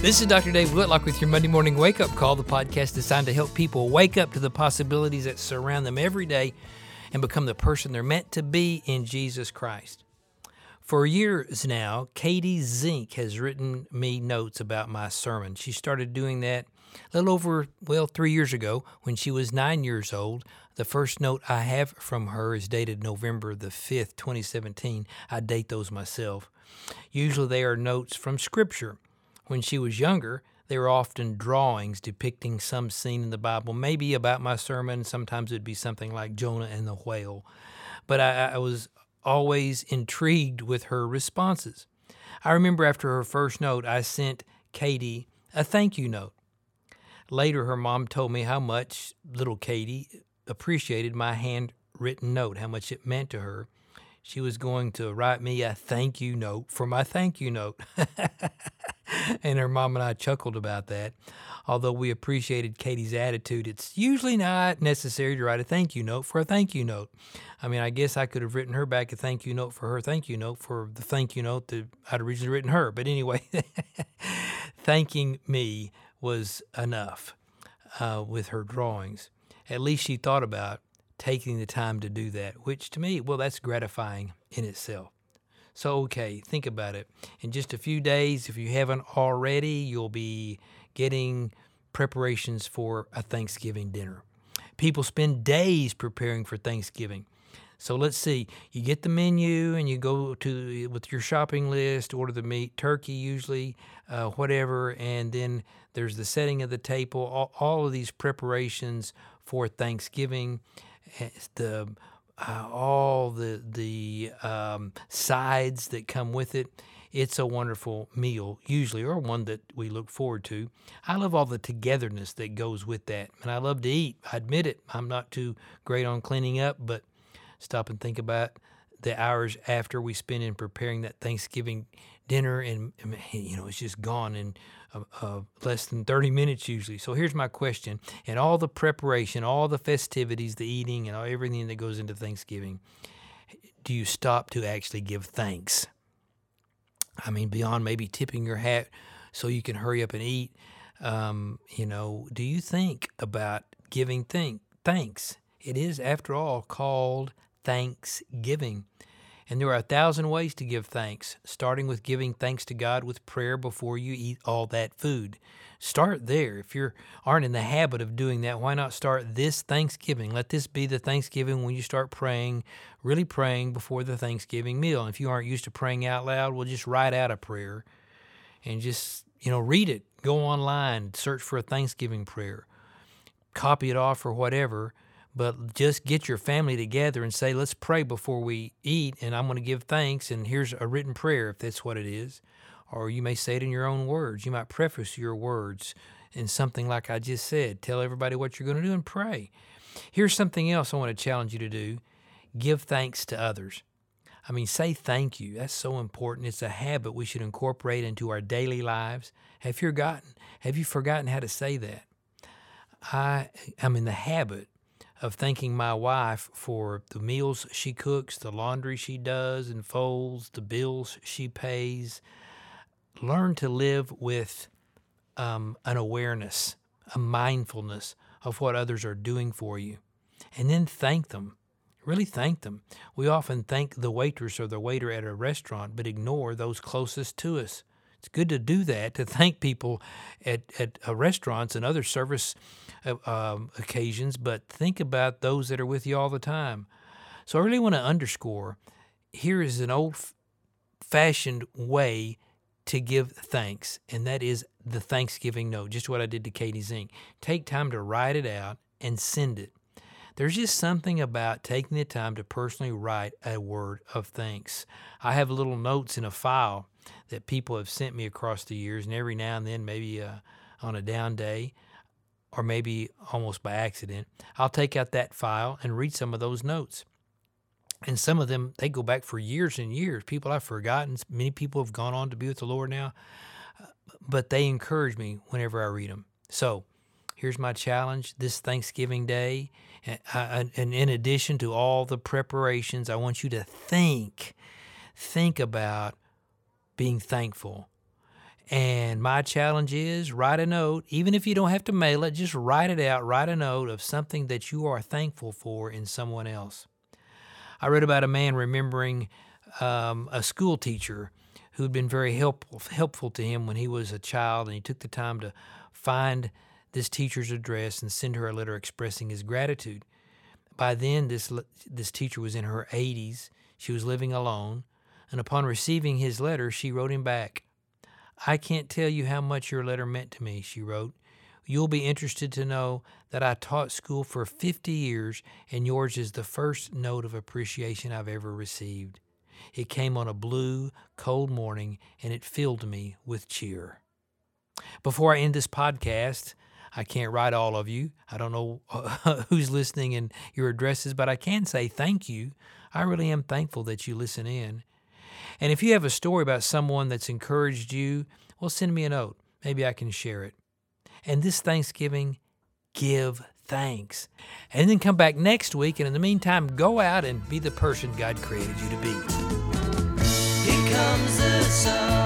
This is Dr. Dave Whitlock with your Monday Morning Wake Up Call, the podcast designed to help people wake up to the possibilities that surround them every day and become the person they're meant to be in Jesus Christ. For years now, Katie Zink has written me notes about my sermon. She started doing that a little over, 3 years ago when she was 9 years old. The first note I have from her is dated November the 5th, 2017. I date those myself. Usually they are notes from Scripture. When she was younger, they were often drawings depicting some scene in the Bible, maybe about my sermon. Sometimes it'd be something like Jonah and the whale. But I was always intrigued with her responses. I remember after her first note, I sent Katie a thank you note. Later, her mom told me how much little Katie appreciated my handwritten note, how much it meant to her. She was going to write me a thank you note for my thank you note. And her mom and I chuckled about that. Although we appreciated Katie's attitude, it's usually not necessary to write a thank you note for a thank you note. I mean, I guess I could have written her back a thank you note for her thank you note for the thank you note that I'd originally written her. But anyway, thanking me was enough with her drawings. At least she thought about taking the time to do that, which to me, that's gratifying in itself. So, okay, think about it. In just a few days, if you haven't already, you'll be getting preparations for a Thanksgiving dinner. People spend days preparing for Thanksgiving. So let's see, you get the menu and you go with your shopping list, order the meat, turkey usually, whatever, and then there's the setting of the table, all of these preparations for Thanksgiving, all the sides that come with it. It's a wonderful meal, usually, or one that we look forward to. I love all the togetherness that goes with that, and I love to eat. I admit it. I'm not too great on cleaning up, but stop and think about the hours after we spend in preparing that Thanksgiving dinner, and it's just gone in less than 30 minutes usually. So here's my question. In all the preparation, all the festivities, the eating, and everything that goes into Thanksgiving, do you stop to actually give thanks? I mean, beyond maybe tipping your hat so you can hurry up and eat, do you think about giving thanks? It is, after all, called Thanksgiving. And there are 1,000 ways to give thanks, starting with giving thanks to God with prayer before you eat all that food. Start there. If you aren't in the habit of doing that, why not start this Thanksgiving? Let this be the Thanksgiving when you start praying, really praying before the Thanksgiving meal. And if you aren't used to praying out loud, just write out a prayer and just, read it. Go online, search for a Thanksgiving prayer, copy it off or whatever. But just get your family together and say, let's pray before we eat, and I'm going to give thanks, and here's a written prayer if that's what it is. Or you may say it in your own words. You might preface your words in something like I just said. Tell everybody what you're going to do and pray. Here's something else I want to challenge you to do. Give thanks to others. Say thank you. That's so important. It's a habit we should incorporate into our daily lives. Have you forgotten how to say that? I'm in the habit of thanking my wife for the meals she cooks, the laundry she does and folds, the bills she pays. Learn to live with an awareness, a mindfulness of what others are doing for you. And then thank them. Really thank them. We often thank the waitress or the waiter at a restaurant, but ignore those closest to us. It's good to do that, to thank people at restaurants and other service occasions, but think about those that are with you all the time. So I really want to underscore, here is an old-fashioned way to give thanks, and that is the Thanksgiving note, just what I did to Katie Zink. Take time to write it out and send it. There's just something about taking the time to personally write a word of thanks. I have little notes in a file that people have sent me across the years, and every now and then, maybe on a down day, or maybe almost by accident, I'll take out that file and read some of those notes. And some of them, they go back for years and years. People I've forgotten. Many people have gone on to be with the Lord now, but they encourage me whenever I read them. So here's my challenge this Thanksgiving Day. And in addition to all the preparations, I want you to think about being thankful And my challenge is write a note, even if you don't have to mail it, just write it out. Write a note of something that you are thankful for in someone else. I read about a man remembering a school teacher who had been very helpful to him when he was a child, and he took the time to find this teacher's address and send her a letter expressing his gratitude. By then, this teacher was in her 80s. She was living alone, and upon receiving his letter, she wrote him back. "I can't tell you how much your letter meant to me," she wrote. "You'll be interested to know that I taught school for 50 years, and yours is the first note of appreciation I've ever received. It came on a blue, cold morning, and it filled me with cheer." Before I end this podcast, I can't write all of you. I don't know who's listening and your addresses, but I can say thank you. I really am thankful that you listen in. And if you have a story about someone that's encouraged you, well, send me a note. Maybe I can share it. And this Thanksgiving, give thanks. And then come back next week, and in the meantime, go out and be the person God created you to be. Here comes the sun.